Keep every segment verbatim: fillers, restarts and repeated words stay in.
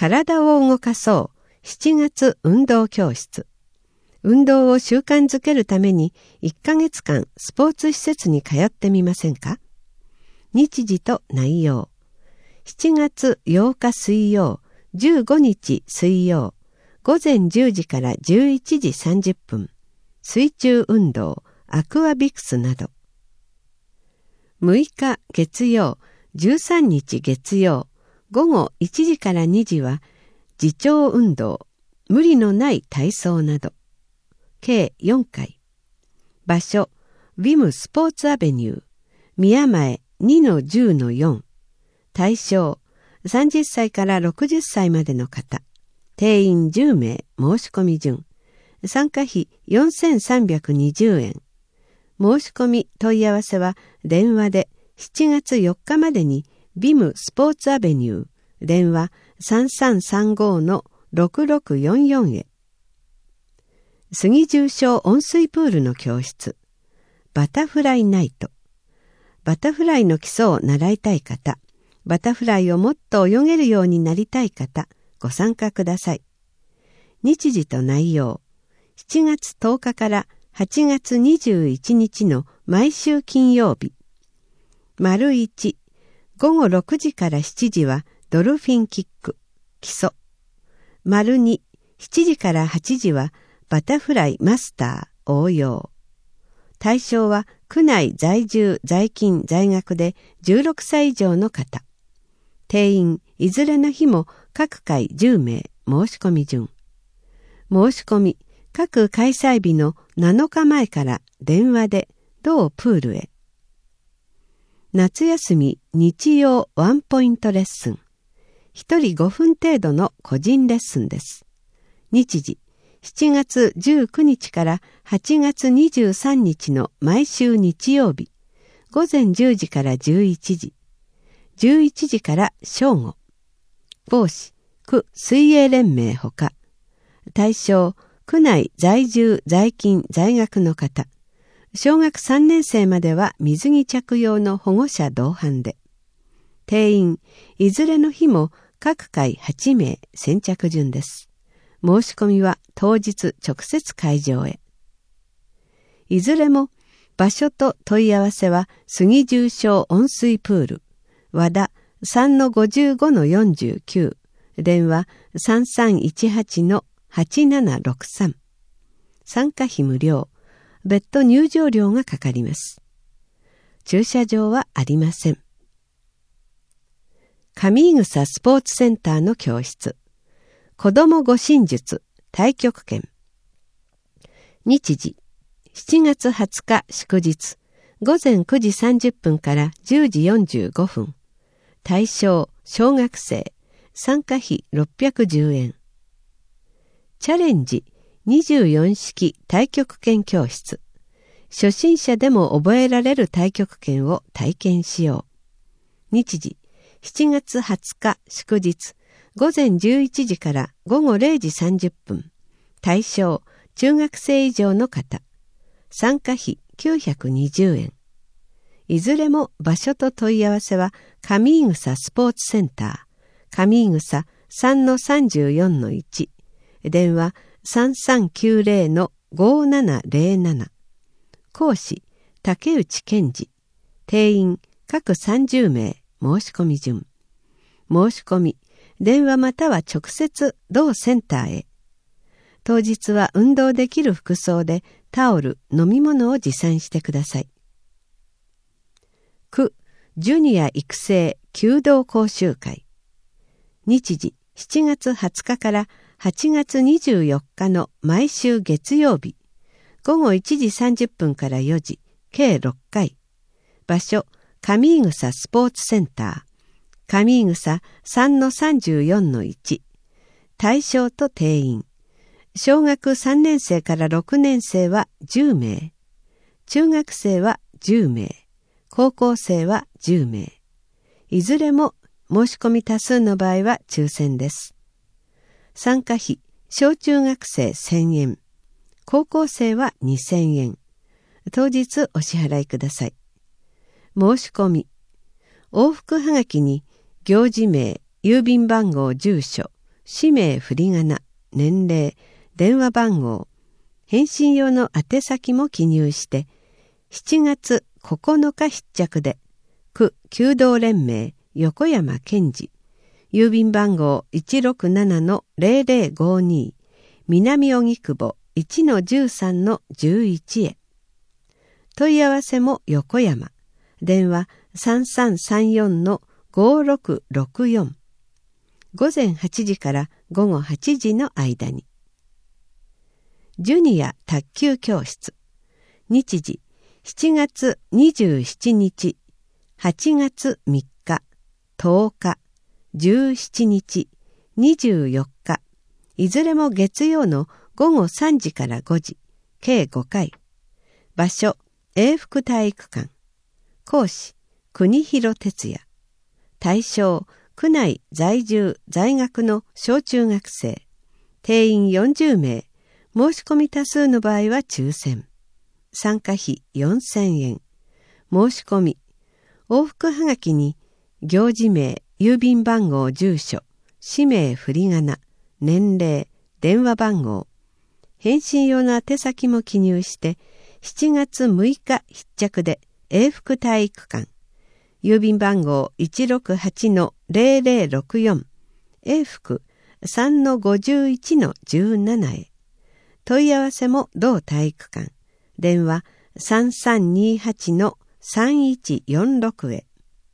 体を動かそうしちがつ運動教室。運動を習慣づけるためにいっかげつかんスポーツ施設に通ってみませんか？日時と内容。しちがつようか水曜、じゅうごにち水曜、ごぜんじゅうじからじゅういちじさんじゅっぷん、水中運動、アクアビクスなど。むいか月曜、じゅうさんにち月曜、ごごいちじからにじは自重運動、無理のない体操など。計よんかい。場所、ウィムスポーツアベニュー、宮前 にのじゅうのよん。対象、さんじゅっさいからろくじゅっさいまでの方。定員じゅうめい、申し込み順。参加費よんせんさんびゃくにじゅうえん。申し込み問い合わせは電話でしちがつよっかまでにビムスポーツアベニュー、電話 さんさんさんご のろくろくよんよん へ。杉重症温水プールの教室。バタフライナイト。バタフライの基礎を習いたい方、バタフライをもっと泳げるようになりたい方、ご参加ください。日時と内容。しちがつとおかからはちがつにじゅういちにちの毎週金曜日。丸いち、ごごろくじからしちじはドルフィンキック、基礎。丸に、しちじからはちじはバタフライマスター、応用。対象は区内在住、在勤、在学でじゅうろくさい以上の方。定員、いずれの日も各回じゅうめい、申し込み順。申し込み、各開催日のなのかまえから電話で同プールへ。夏休み日曜ワンポイントレッスン。ひとりごふん程度の個人レッスンです。日時、しちがつじゅうくにちからはちがつにじゅうさんにちの毎週日曜日。ごぜんじゅうじからじゅういちじ。じゅういちじから正午。講師、区水泳連盟ほか。対象、区内在住、在勤、在学の方。小学さんねんせいまでは水着着用の保護者同伴で。定員、いずれの日も各回はちめい、先着順です。申し込みは当日直接会場へ。いずれも場所と問い合わせは杉重症温水プール、和田 さんのごじゅうごのよんじゅうきゅう、電話 さんさんいちはちのはちななろくさん。参加費無料、別途入場料がかかります。駐車場はありません。上井草スポーツセンターの教室。子ども護身術、太極拳。日時、しちがつはつか祝日、ごぜんくじさんじゅっぷんからじゅうじよんじゅうごふん。対象、小学生、参加費ろっぴゃくじゅうえん。チャレンジ、にじゅうよんしき太極拳教室。初心者でも覚えられる太極拳を体験しよう。日時、しちがつはつか祝日、ごぜんじゅういちじからごごれいじさんじゅっぷん。対象、中学生以上の方。参加費きゅうひゃくにじゅうえん。いずれも場所と問い合わせは上井草スポーツセンター、上井草 さんのさんじゅうよんのいち。電話 さんさんきゅうぜろのごななぜろなな。講師、竹内健二。定員、各さんじゅうめい、申し込み順。申し込み、電話または直接同センターへ。当日は運動できる服装でタオル、飲み物を持参してください。区ジュニア育成弓道講習会。日時、しちがつはつかからはちがつにじゅうよっかの毎週月曜日。ごごいちじさんじゅっぷんからよじ、計ろっかい。場所、上井草スポーツセンター。上井草 さんのさんじゅうよんのいち。対象と定員。小学さんねんせいからろくねんせいはじゅうめい。中学生はじゅうめい。高校生はじゅうめい。いずれも申し込み多数の場合は抽選です。参加費、小中学生せんえん。高校生はにせんえん。当日お支払いください。申し込み。往復はがきに行事名、郵便番号、住所、 氏名振り仮名、年齢、電話番号、返信用の宛先も記入して、しちがつここのか必着で、区弓道連盟横山健二、郵便番号 いちろくななのぜろぜろごに、南荻窪 いちのじゅうさんのじゅういち へ。問い合わせも横山。電話さんさんさんよんのごろくろくよん。ごぜんはちじからごごはちじの間に。ジュニア卓球教室。日時しちがつにじゅうしちにち、はちがつみっか、とおか、じゅうしちにち、にじゅうよっか、いずれも月曜のごごさんじからごじ、計ごかい。場所、永福体育館。講師、国広哲也。対象、区内在住在学の小中学生。定員よんじゅうめい。申し込み多数の場合は抽選。参加費よんせんえん。申し込み。往復はがきに、行事名、郵便番号、住所、氏名振り仮名、年齢、電話番号。返信用の宛先も記入して、しちがつむいか必着で、永福体育館。郵便番号 いちろくはちのぜろぜろろくよん。永福 さんのごじゅういちのじゅうなな へ。問い合わせも同体育館。電話さんさんにはちのさんいちよんろくへ。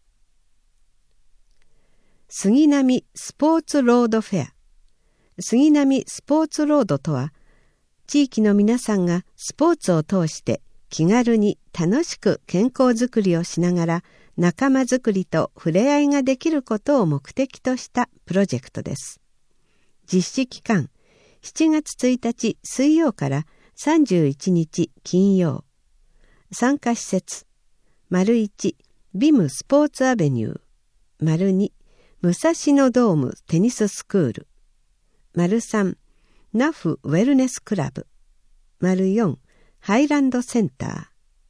杉並スポーツロードフェア。杉並スポーツロードとは、地域の皆さんがスポーツを通して気軽に楽しく健康づくりをしながら仲間づくりと触れ合いができることを目的としたプロジェクトです。実施期間、しちがつついたち水曜からさんじゅういちにち金曜。参加施設、丸いち、ビムスポーツアベニュー。丸に、武蔵野ドームテニススクール。丸さん、ナフウェルネスクラブ。丸よん、ハイランドセンター。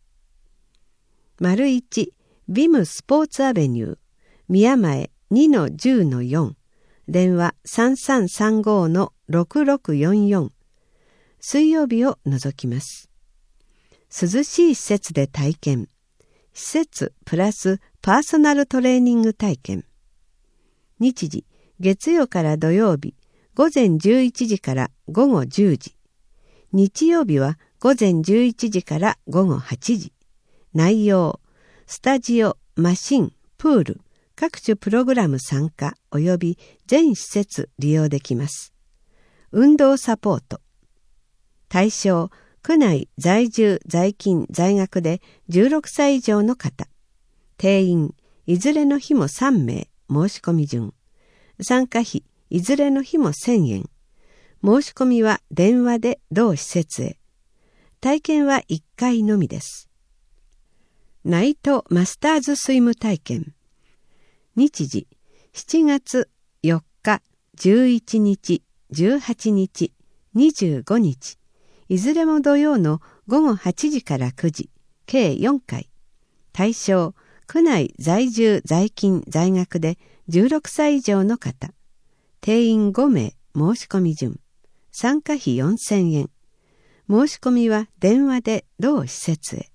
丸いち、ビムスポーツアベニュー。宮前 にのじゅうのよん。電話さんさんさんごのろくろくよんよん。水曜日を除きます。涼しい施設で体験。施設プラスパーソナルトレーニング体験。日時、月曜から土曜日、ごぜんじゅういちじからごごじゅうじ。日曜日はごぜんじゅういちじからごごはちじ。内容、スタジオ、マシン、プール、各種プログラム参加及び全施設利用できます。運動サポート。対象、区内在住在勤在学でじゅうろくさい以上の方。定員、いずれの日もさんめい、申し込み順。参加費、いずれの日もせんえん。申し込みは電話で同施設へ。体験はいっかいのみです。ナイトマスターズスイム体験。日時、しちがつよっか、じゅういちにち、じゅうはちにち、にじゅうごにち。いずれも土曜のごごはちじからくじ、計よんかい。対象、区内在住在勤在学でじゅうろくさい以上の方。定員ごめい、申し込み順。参加費よんせんえん。申し込みは電話で同施設へ。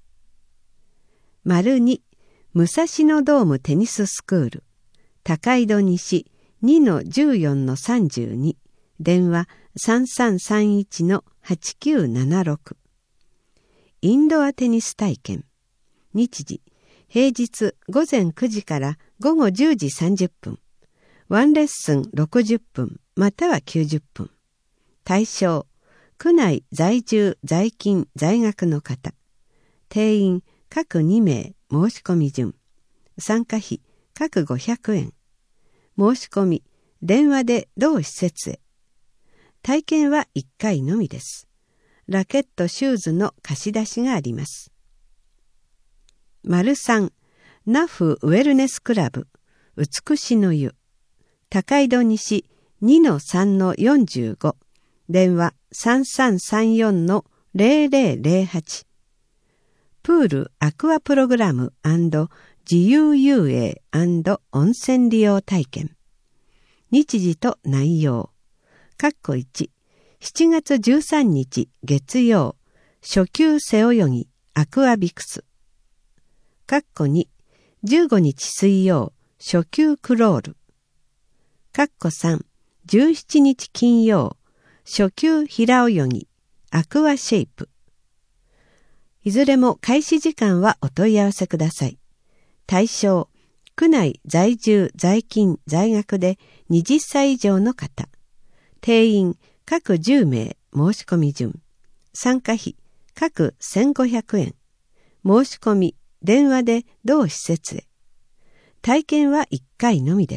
丸に、武蔵野ドームテニススクール。高井戸西 にのじゅうよんのさんじゅうに。電話さんさんさんいちのはちきゅうななろく。インドアテニス体験。日時、平日ごぜんくじからごごじゅうじさんじゅっぷん。ワンレッスンろくじゅっぷんまたはきゅうじゅっぷん。対象、区内在住在勤在学の方。定員各にめい、申し込み順。参加費各ごひゃくえん。申し込み、電話で同施設へ。体験はいっかいのみです。ラケット、シューズの貸し出しがあります。丸さん、ナフウェルネスクラブ、美しの湯。高井戸西 にのさんのよんじゅうご。電話さんさんさんよんのぜろぜろぜろはち。プールアクアプログラム&自由遊泳&温泉利用体験。 日時と内容。括弧いち、しちがつじゅうさんにち月曜、初級背泳ぎアクアビクス。括弧に、じゅうごにち水曜、初級クロール。括弧さん、じゅうしちにち金曜、初級平泳ぎアクアシェイプ。いずれも開始時間はお問い合わせください。対象、区内在住在勤在学ではたち以上の方。定員、各じゅうめい申し込み順。参加費、各せんごひゃくえん。申し込み、電話で同施設へ。体験はいっかいのみです。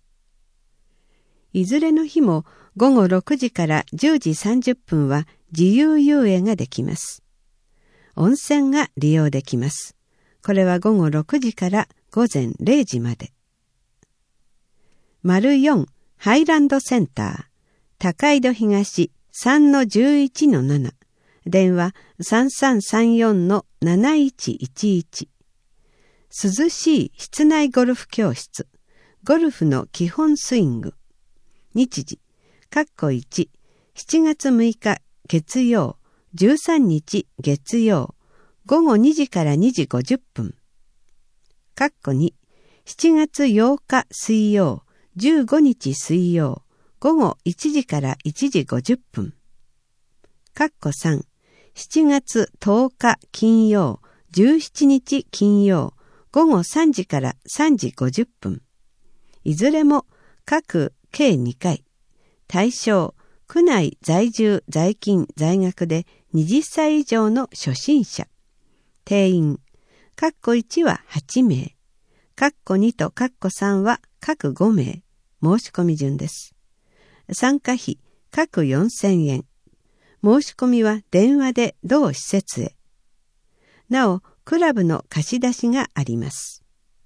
いずれの日もごごろくじからじゅうじさんじゅっぷんは自由遊泳ができます。温泉が利用できます。これはごごろくじからごぜんれいじまで。丸よんハイランドセンター、高井戸東 さんのじゅういちのなな、電話 さんさんさんよんのなないちいちいち。涼しい室内ゴルフ教室、ゴルフの基本スイング。日時、括弧いち、しちがつむいか月曜、じゅうさんにち月曜、ごごにじからにじごじゅっぷん。括弧に、しちがつようか水曜、じゅうごにち水曜、ごごいちじからいちじごじゅっぷん。括弧さん、しちがつとおか金曜、じゅうしちにち金曜、ごごさんじからさんじごじゅっぷん。いずれも各計にかい。対象、区内在住在勤在学ではたち以上の初心者。定員、括弧いちははちめい。括弧にと括弧さんは各ごめい。申し込み順です。参加費、各よんせんえん。申し込みは電話で同施設へ。なお、クラブの貸し出しがあります。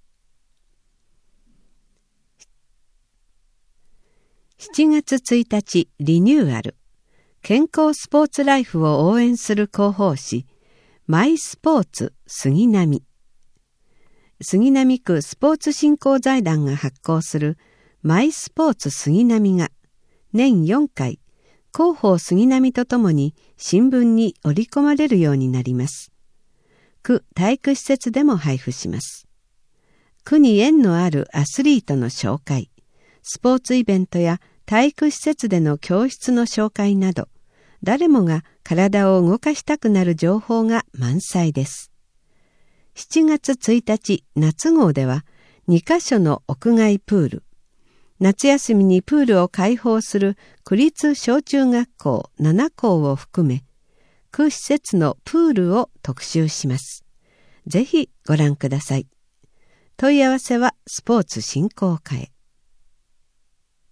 しちがつついたちリニューアル。健康スポーツライフを応援する広報誌、マイスポーツ杉並。杉並区スポーツ振興財団が発行するマイスポーツ杉並が年よんかい、広報杉並とともに新聞に織り込まれるようになります。区体育施設でも配布します。区に縁のあるアスリートの紹介、スポーツイベントや体育施設での教室の紹介など、誰もが体を動かしたくなる情報が満載です。しちがつついたち夏号ではにかしょの屋外プール、夏休みにプールを開放する区立小中学校ななこうを含め、区施設のプールを特集します。ぜひご覧ください。問い合わせはスポーツ振興課へ。